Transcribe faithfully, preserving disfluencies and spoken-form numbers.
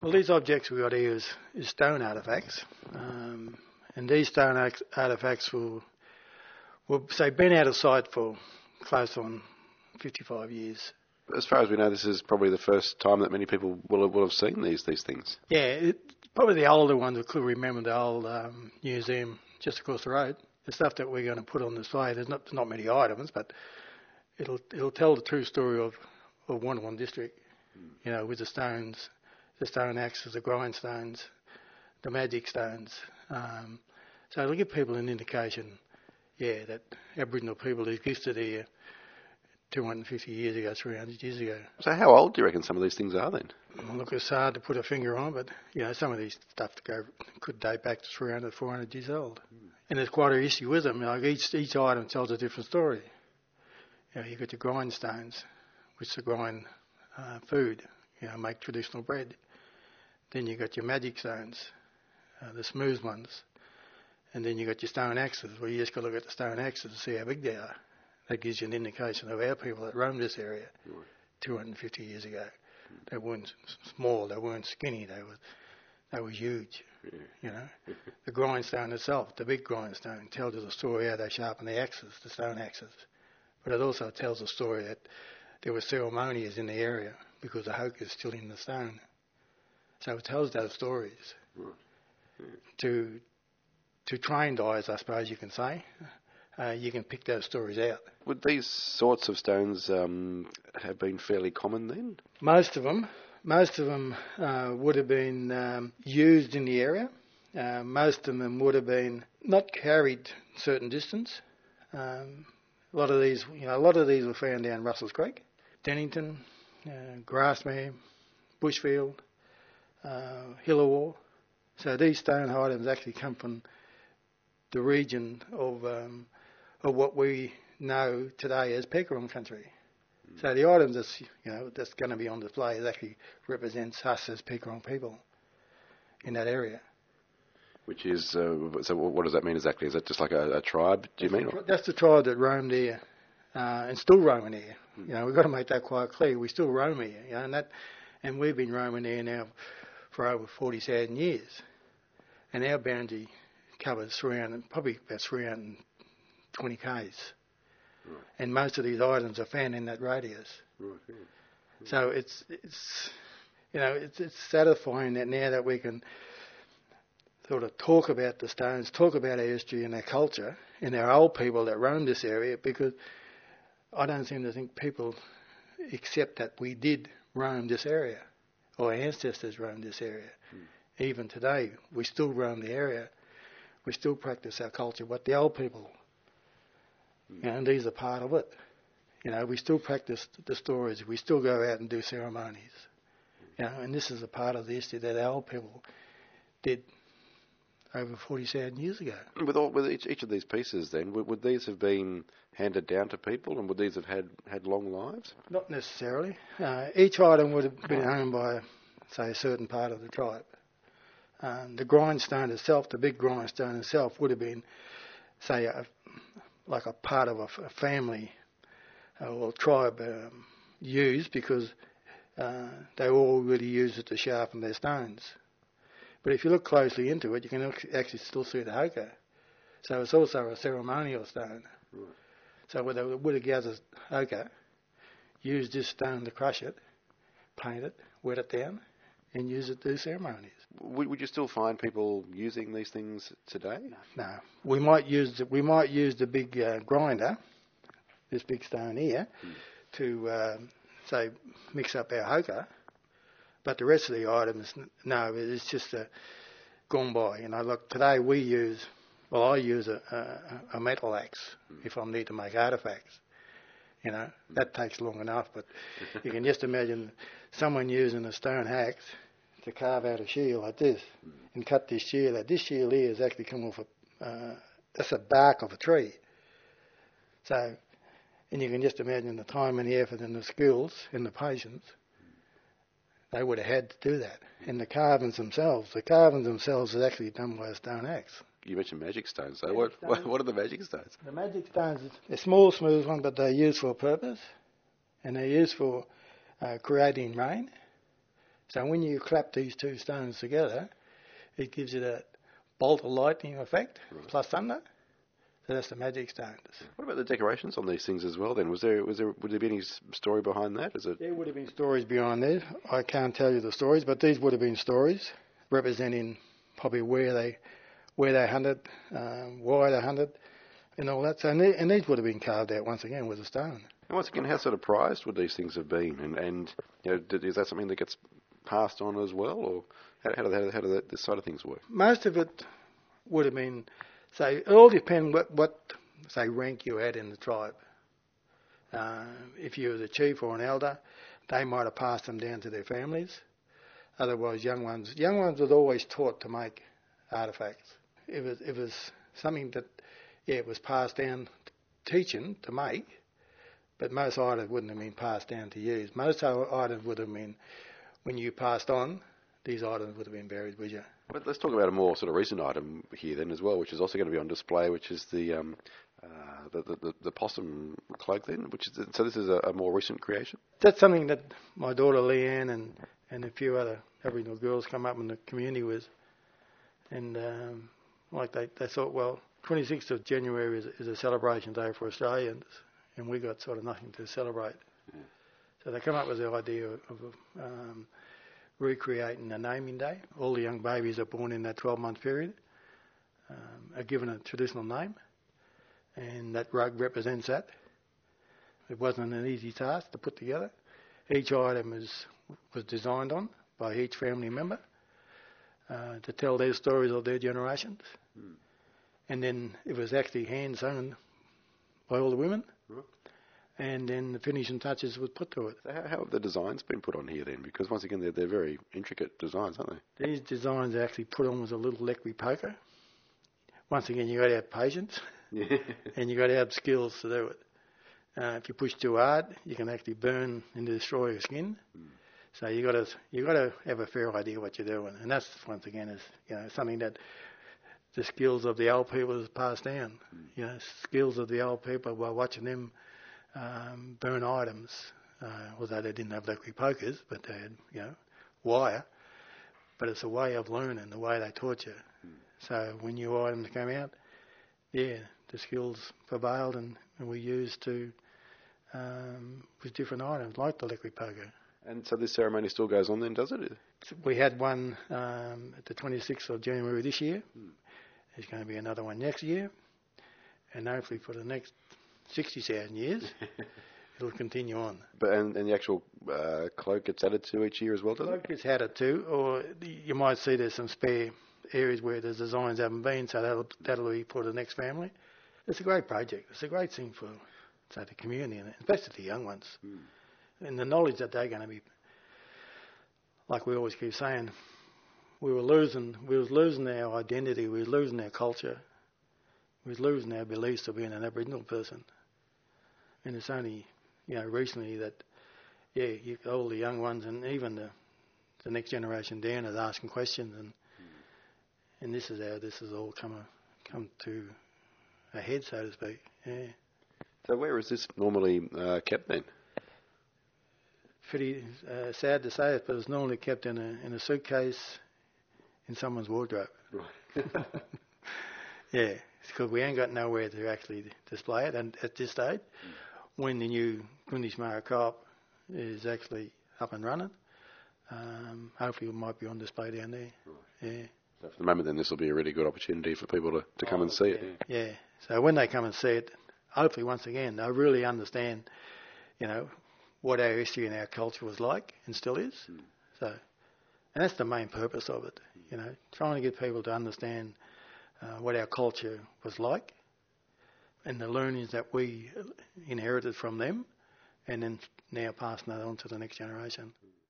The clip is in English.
Well, these objects we've got here is, is stone artefacts, um, and these stone ar- artefacts will, will say, been out of sight for close on fifty-five years. As far as we know, this is probably the first time that many people will have, will have seen these these things. Yeah, it, probably the older ones will could remember the old um, museum just across the road. The stuff that we're going to put on display, there's not, not many items, but it'll it'll tell the true story of, of Wandawan district, mm. you know, with the stones, the stone axes, the grindstones, the magic stones. Um, so it'll give people an indication, yeah, that Aboriginal people existed here two hundred fifty years ago, three hundred years ago. So how old do you reckon some of these things are then? Well, look, it's hard to put a finger on, but, you know, some of these stuff go, could date back to three hundred, four hundred years old. Mm. And there's quite an issue with them. Like each each item tells a different story. You know, you've got your grindstones, which are grind uh, food, you know, make traditional bread. Then you've got your magic stones, uh, the smooth ones. And then you've got your stone axes, where you just got to look at the stone axes to see how big they are. That gives you an indication of our people that roamed this area right. two hundred fifty years ago. Mm. They weren't small, they weren't skinny, they were they were huge. Yeah. You know, the grindstone itself, the big grindstone, tells us a story how they sharpened the axes, the stone axes. But it also tells a story that there were ceremonies in the area because the hoke is still in the stone. So it tells those stories. Right. Yeah. To to trained eyes, I suppose you can say. Uh, you can pick those stories out. Would these sorts of stones um, have been fairly common then? Most of them. Most of them uh, would have been um, used in the area. Uh, most of them would have been not carried certain distance. Um, a lot of these, you know, a lot of these were found down Russell's Creek, Dennington, uh, Grassmere, Bushfield, uh, Hillawar. So these stone items actually come from the region of um, of what we know today as Pegarong country. Mm. So the items that's, you know, that's going to be on display is actually represents us as Pegarong people in that area. Which is, uh, so what does that mean exactly? Is that just like a, a tribe, do you that's mean? The, that's the tribe that roamed here uh, and still roaming here. Mm. You know, we've got to make that quite clear. We still roam here, you know, and that, and we've been roaming here now for over forty thousand years. And our boundary covers three hundred, probably about three hundred twenty k's. Right. And most of these items are found in that radius. Right, yeah. Yeah. So it's, it's, you know, it's, it's satisfying that now that we can sort of talk about the stones, talk about our history and our culture and our old people that roamed this area, because I don't seem to think people accept that we did roam this area, or our ancestors roamed this area. Mm. Even today, we still roam the area. We still practice our culture, but the old people, you know, and these are part of it. You know, we still practice the stories. We still go out and do ceremonies. You know, and this is a part of the history that our old people did over forty thousand years ago. With all, with each, each of these pieces, then, would, would these have been handed down to people, and would these have had, had long lives? Not necessarily. Uh, each item would have been owned by, say, a certain part of the tribe. Um, the grindstone itself, the big grindstone itself, would have been, say, a, like a part of a, a family uh, or tribe um, used, because uh, they all really used it to sharpen their stones. But if you look closely into it, you can actually still see the haka. So it's also a ceremonial stone. Right. So they would have gathered haka, used this stone to crush it, paint it, wet it down, and use it to do ceremonies. Would, would you still find people using these things today? No, no. We might use the, we might use the big uh, grinder, this big stone here, hmm. to uh, say mix up our haka. But the rest of the items, no, it's just a gone by. You know, like today we use, well, I use a, a, a metal axe hmm. if I need to make artefacts. You know, hmm. that takes long enough. But you can just imagine someone using a stone axe to carve out a shield like this mm. and cut this shield out. This shield here has actually come off a, uh, that's a bark of a tree. So, and you can just imagine the time and the effort and the skills and the patience they would have had to do that. And the carvings themselves, the carvings themselves is actually done by a stone axe. You mentioned magic stones, so what, stones, what are the magic stones? The magic stones, they're small, smooth ones, but they're used for a purpose, and they're used for uh, creating rain. So when you clap these two stones together, it gives you that bolt of lightning effect, right, plus thunder. So that's the magic stones. What about the decorations on these things as well? Then was there was there would there be any story behind that? Is it? There would have been stories behind there. I can't tell you the stories, but these would have been stories representing probably where they where they hunted, um, why they hunted, and all that. So and, they, and these would have been carved out once again with a stone. And once again, how sort of prized would these things have been? And and you know, did, is that something that gets passed on as well, or how, how do how, how do that, this side of things work? Most of it would have been. So it all depends what, what, say, rank you had in the tribe. Uh, if you were the chief or an elder, they might have passed them down to their families. Otherwise, young ones, young ones was always taught to make artefacts. It was, it was something that, yeah, it was passed down, teaching to make, but most items wouldn't have been passed down to use. Most items would have been, when you passed on, these items would have been buried with you. But let's talk about a more sort of recent item here then as well, which is also going to be on display, which is the um, uh, the, the the possum cloak then, which is so this is a, a more recent creation. That's something that my daughter Leanne and, and a few other Aboriginal girls come up in the community with, and um, like they, they thought, well, twenty-sixth of January is, is a celebration day for Australians, and we got sort of nothing to celebrate. Yeah. So they come up with the idea of, of um, recreating a naming day. All the young babies are born in that twelve-month period um, are given a traditional name, and that rug represents that. It wasn't an easy task to put together. Each item is, was designed on by each family member uh, to tell their stories of their generations. Mm. And then it was actually hand-sewn by all the women. Right. And then the finishing touches were put to it. So how, how have the designs been put on here then? Because once again, they're, they're very intricate designs, aren't they? These designs are actually put on with a little electric poker. Once again, you've got to have patience, yeah, and you've got to have skills to do it. Uh, if you push too hard, you can actually burn and destroy your skin. Mm. So you got to you got to have a fair idea what you're doing, and that's once again is you know something that the skills of the old people is passed down. Mm. You know, skills of the old people by watching them um, burn items, uh, although they didn't have electric pokers, but they had you know wire. But it's a way of learning, the way they taught you. Mm. So when new items came out, yeah, the skills prevailed, and, and we used to um, with different items like the electric poker. And so this ceremony still goes on then, does it? We had one um, at the twenty-sixth of January this year. Hmm. There's going to be another one next year. And hopefully for the next sixty thousand years, it'll continue on. But And, and the actual uh, cloak gets added to each year as well, does it? The cloak gets added to, or you might see there's some spare areas where the designs haven't been, so that'll, that'll be for the next family. It's a great project. It's a great thing for, say, the community, and especially the young ones. Hmm. And the knowledge that they're going to be, like we always keep saying, we were losing, we was losing our identity, we was losing our culture, we was losing our beliefs of being an Aboriginal person. And it's only, you know, recently that, yeah, you, all the young ones and even the the next generation down is asking questions, and mm. and this is how this has all come a, come to a head, so to speak. Yeah. So where is this normally uh, kept then? Pretty uh, sad to say it, but it's normally kept in a in a suitcase in someone's wardrobe. Right. Yeah, because we ain't got nowhere to actually display it, and at this stage, mm. when the new Gunditjmara Co-op is actually up and running, um, hopefully it might be on display down there. Right. Yeah. So for the moment, then this will be a really good opportunity for people to, to come oh, and see yeah. it. Yeah. yeah. So when they come and see it, hopefully once again they'll really understand, you know, what our history and our culture was like and still is. Mm. So, and that's the main purpose of it, you know, trying to get people to understand uh, what our culture was like and the learnings that we inherited from them, and then now passing that on to the next generation.